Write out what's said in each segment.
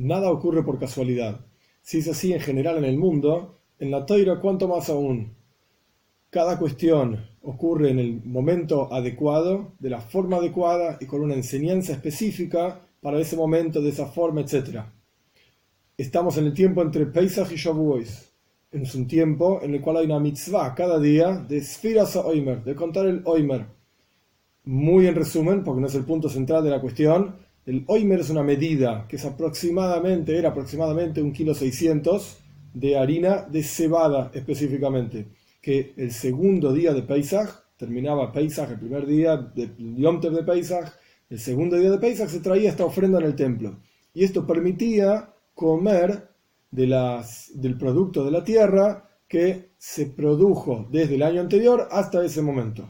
nada ocurre por casualidad. Si es así en general en el mundo, en la Toira cuánto más aún. Cada cuestión ocurre en el momento adecuado, de la forma adecuada y con una enseñanza específica para ese momento, de esa forma, etc. Estamos en el tiempo entre Pesach y Shavuot. Es un tiempo en el cual hay una mitzvah cada día de Sfiras Oimer, de contar el Oimer. Muy en resumen, porque no es el punto central de la cuestión, el Oimer es una medida que es era aproximadamente 1,6 kg de harina de cebada específicamente, que el segundo día de Pesach, terminaba Pesach, el primer día del Yom Tov de Pesach, el segundo día de Pesach se traía esta ofrenda en el templo. Y esto permitía comer del producto de la tierra que se produjo desde el año anterior hasta ese momento.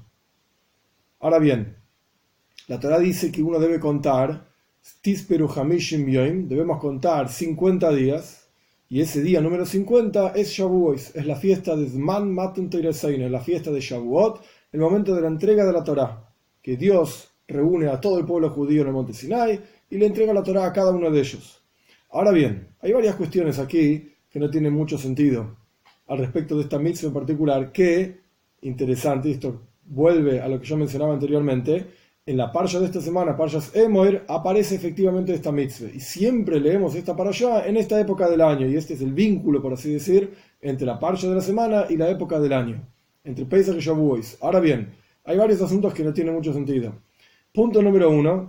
Ahora bien, la Torá dice que uno debe contar, Tisperu Hamishim Yoim, debemos contar 50 días, y ese día número 50 es Shavuot, es la fiesta de Zman Matan Toirasein, es la fiesta de Shavuot, el momento de la entrega de la Torá, que Dios reúne a todo el pueblo judío en el monte Sinai y le entrega la Torá a cada uno de ellos. Ahora bien, hay varias cuestiones aquí que no tienen mucho sentido al respecto de esta mitzvah en particular, que, interesante, esto vuelve a lo que yo mencionaba anteriormente, en la parsha de esta semana, Parshas Emoer, aparece efectivamente esta mitzvah. Y siempre leemos esta parsha en esta época del año. Y este es el vínculo, por así decir, entre la parsha de la semana y la época del año. Entre Pesach y Shavuot. Ahora bien, hay varios asuntos que no tienen mucho sentido. Punto número 1.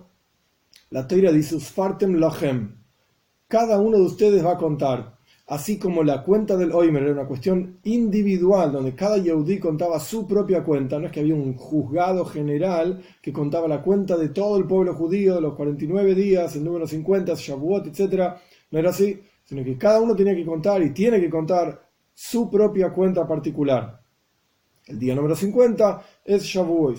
La Torá dice, Usfartem lachem. Cada uno de ustedes va a contar. Así como la cuenta del Oimer era una cuestión individual, donde cada Yehudí contaba su propia cuenta, no es que había un juzgado general que contaba la cuenta de todo el pueblo judío, de los 49 días, el número 50, Shavuot, etc. No era así, sino que cada uno tenía que contar y tiene que contar su propia cuenta particular. El día número 50 es Shavuot.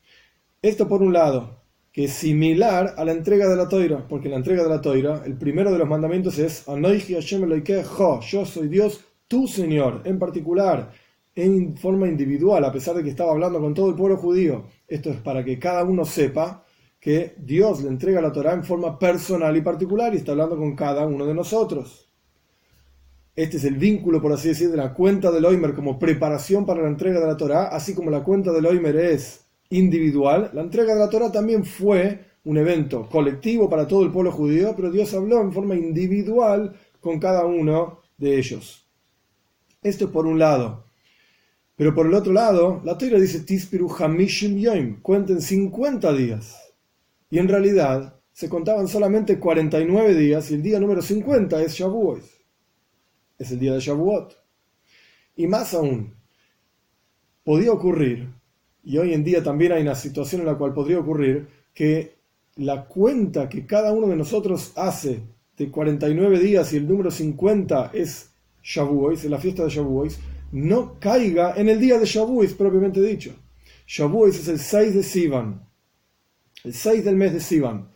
Esto por un lado, que es similar a la entrega de la Toira, porque en la entrega de la Toira, el primero de los mandamientos es Anoiji Hashem Elokejo, yo soy Dios, tu Señor, en particular, en forma individual, a pesar de que estaba hablando con todo el pueblo judío. Esto es para que cada uno sepa que Dios le entrega la Torá en forma personal y particular y está hablando con cada uno de nosotros. Este es el vínculo, por así decir, de la cuenta del Oimer como preparación para la entrega de la Torá, así como la cuenta del Oimer es individual. La entrega de la Torá también fue un evento colectivo para todo el pueblo judío, pero Dios habló en forma individual con cada uno de ellos. Esto es por un lado. Pero por el otro lado, la Torá dice Tispiru Hamishim Yoim, cuenten 50 días. Y en realidad se contaban solamente 49 días y el día número 50 es Shavuot. Es el día de Shavuot. Y más aún, podía ocurrir, y hoy en día también hay una situación en la cual podría ocurrir, que la cuenta que cada uno de nosotros hace de 49 días y el número 50 es Shavuot, es la fiesta de Shavuot, no caiga en el día de Shavuot propiamente dicho. Shavuot es el 6 de Sivan, el 6 del mes de Sivan.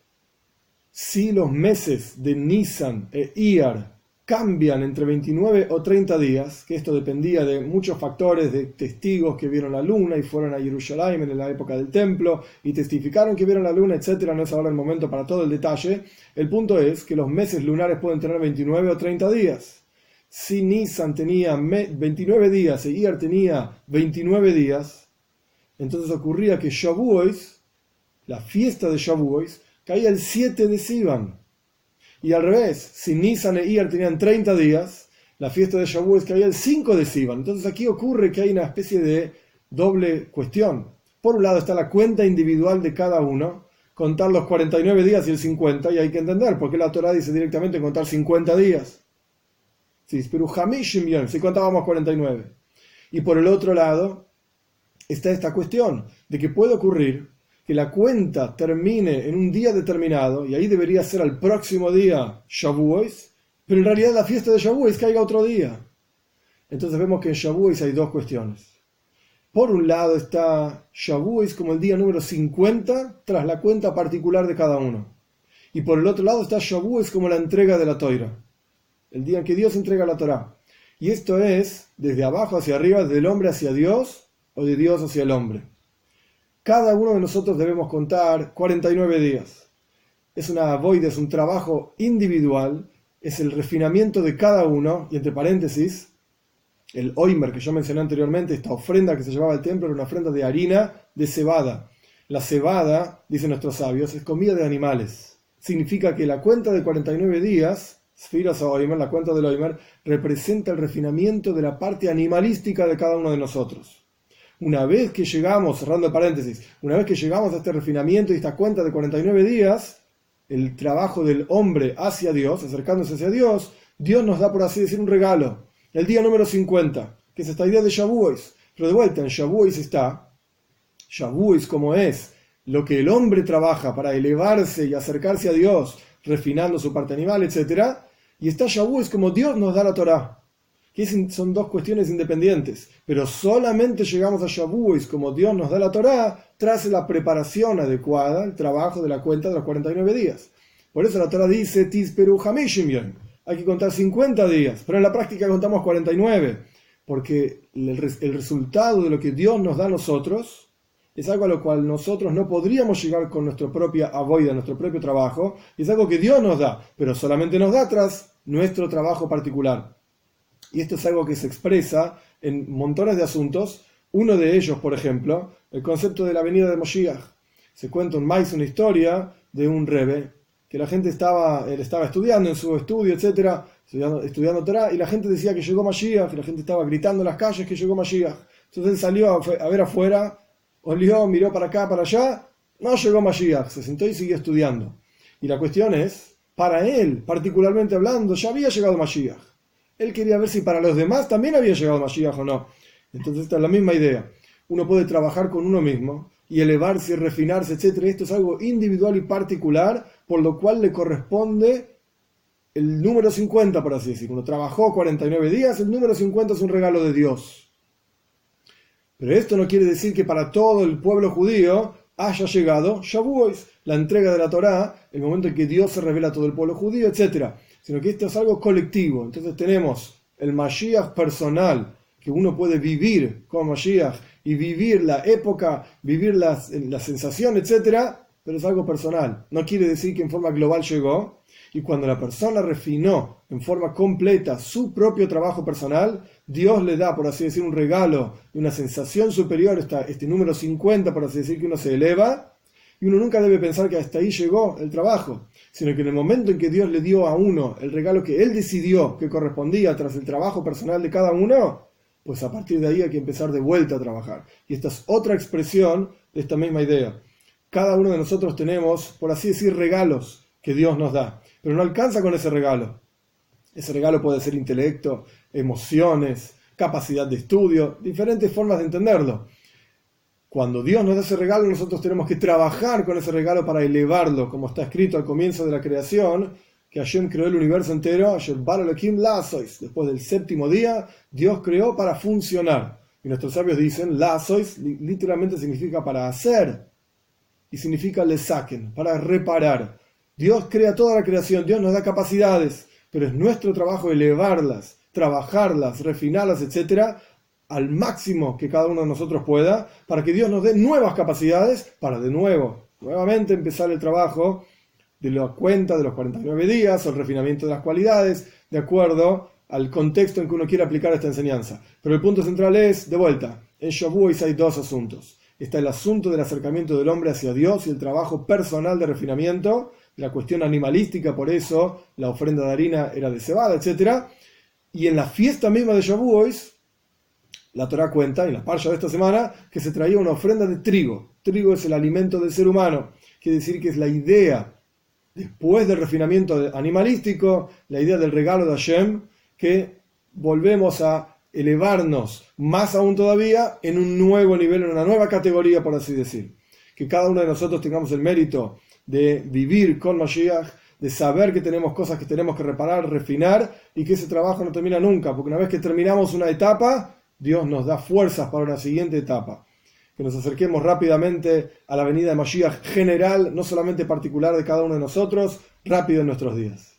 Si los meses de Nisan e Iyar cambian entre 29 o 30 días, que esto dependía de muchos factores, de testigos que vieron la luna y fueron a Jerusalén en la época del templo y testificaron que vieron la luna, etc. No es ahora el momento para todo el detalle. El punto es que los meses lunares pueden tener 29 o 30 días. Si Nisan tenía 29 días y Iyar tenía 29 días, entonces ocurría que Shavuot, la fiesta de Shavuot, caía el 7 de Sivan. Y al revés, si Nisan e Iyar tenían 30 días, la fiesta de Shavuot caía el 5 de Sivan. Entonces aquí ocurre que hay una especie de doble cuestión. Por un lado está la cuenta individual de cada uno, contar los 49 días y el 50, y hay que entender por qué la Torá dice directamente contar 50 días. Pero Hamishim Yom, si contábamos 49. Y por el otro lado está esta cuestión de que puede ocurrir que la cuenta termine en un día determinado, y ahí debería ser al próximo día Shavuot, pero en realidad la fiesta de Shavuot caiga otro día. Entonces vemos que en Shavuot hay dos cuestiones. Por un lado está Shavuot como el día número 50 tras la cuenta particular de cada uno. Y por el otro lado está Shavuot como la entrega de la Toira, el día en que Dios entrega la Torá. Y esto es desde abajo hacia arriba, del hombre hacia Dios o de Dios hacia el hombre. Cada uno de nosotros debemos contar 49 días. es una avoida, es un trabajo individual, es el refinamiento de cada uno, y entre paréntesis, el oimer que yo mencioné anteriormente, esta ofrenda que se llevaba al templo, era una ofrenda de harina de cebada. La cebada, dicen nuestros sabios, es comida de animales. Significa que la cuenta de 49 días, Sfiras Oimer, la cuenta del Oimer, representa el refinamiento de la parte animalística de cada uno de nosotros. Una vez que llegamos, cerrando el paréntesis, una vez que llegamos a este refinamiento y esta cuenta de 49 días, el trabajo del hombre hacia Dios, acercándose hacia Dios, Dios nos da, por así decir, un regalo. El día número 50, que es esta idea de Shavuos. Pero de vuelta, en Shavuos está, Shavuos como es lo que el hombre trabaja para elevarse y acercarse a Dios, refinando su parte animal, etc. Y está Shavuos como Dios nos da la Torá, que son dos cuestiones independientes. Pero solamente llegamos a Shavuos como Dios nos da la Torá tras la preparación adecuada, el trabajo de la cuenta de los 49 días. Por eso la Torá dice, Tizperu Hamishim Yom. Hay que contar 50 días, pero en la práctica contamos 49, porque el resultado de lo que Dios nos da a nosotros es algo a lo cual nosotros no podríamos llegar con nuestra propia avoida, nuestro propio trabajo, y es algo que Dios nos da, pero solamente nos da tras nuestro trabajo particular. Y esto es algo que se expresa en montones de asuntos. Uno de ellos, por ejemplo, el concepto de la venida de Moshiach. Se cuenta un maíz, una historia de un Rebbe, que la gente él estaba estudiando en su estudio, etcétera, estudiando Torah, y la gente decía que llegó Mashiach, y la gente estaba gritando en las calles que llegó Mashiach. Entonces él salió a ver afuera, olió, miró para acá, para allá, no llegó Mashiach, se sentó y siguió estudiando. Y la cuestión es, para él, particularmente hablando, ya había llegado Mashiach. Él quería ver si para los demás también había llegado Mashiach o no. Entonces esta es la misma idea. Uno puede trabajar con uno mismo y elevarse y refinarse, etcétera. Esto es algo individual y particular, por lo cual le corresponde el número 50, por así decir. Uno trabajó 49 días, el número 50 es un regalo de Dios. Pero esto no quiere decir que para todo el pueblo judío haya llegado Shavuos, la entrega de la Torá, el momento en que Dios se revela a todo el pueblo judío, etcétera. Sino que esto es algo colectivo. Entonces tenemos el Mashiach personal, que uno puede vivir con Mashiach y vivir la época, vivir la sensación, etcétera, pero es algo personal. No quiere decir que en forma global llegó. Y cuando la persona refinó en forma completa su propio trabajo personal, Dios le da, por así decir, un regalo de una sensación superior, este número 50, por así decir, que uno se eleva. Y uno nunca debe pensar que hasta ahí llegó el trabajo, sino que en el momento en que Dios le dio a uno el regalo que él decidió que correspondía tras el trabajo personal de cada uno, pues a partir de ahí hay que empezar de vuelta a trabajar. Y esta es otra expresión de esta misma idea. Cada uno de nosotros tenemos, por así decir, regalos que Dios nos da, pero no alcanza con ese regalo. Ese regalo puede ser intelecto, emociones, capacidad de estudio, diferentes formas de entenderlo. Cuando Dios nos da ese regalo, nosotros tenemos que trabajar con ese regalo para elevarlo, como está escrito al comienzo de la creación, que Hashem creó el universo entero, después del séptimo día, Dios creó para funcionar. Y nuestros sabios dicen, Lasois literalmente significa para hacer, y significa lesaquen, para reparar. Dios crea toda la creación, Dios nos da capacidades, pero es nuestro trabajo elevarlas, trabajarlas, refinarlas, etcétera, al máximo que cada uno de nosotros pueda, para que Dios nos dé nuevas capacidades para nuevamente empezar el trabajo de la cuenta de los 49 días o el refinamiento de las cualidades, de acuerdo al contexto en que uno quiere aplicar esta enseñanza. Pero el punto central es, de vuelta, en Shavuos hay dos asuntos. Está el asunto del acercamiento del hombre hacia Dios y el trabajo personal de refinamiento, la cuestión animalística, por eso la ofrenda de harina era de cebada, etc. Y en la fiesta misma de Shavuos, la Torá cuenta, en la parsha de esta semana, que se traía una ofrenda de trigo. Trigo es el alimento del ser humano. Quiere decir que es la idea, después del refinamiento animalístico, la idea del regalo de Hashem, que volvemos a elevarnos más aún todavía en un nuevo nivel, en una nueva categoría, por así decir. Que cada uno de nosotros tengamos el mérito de vivir con Mashiach, de saber que tenemos cosas que tenemos que reparar, refinar, y que ese trabajo no termina nunca, porque una vez que terminamos una etapa, Dios nos da fuerzas para una siguiente etapa. Que nos acerquemos rápidamente a la venida de Mashiach general, no solamente particular de cada uno de nosotros, rápido en nuestros días.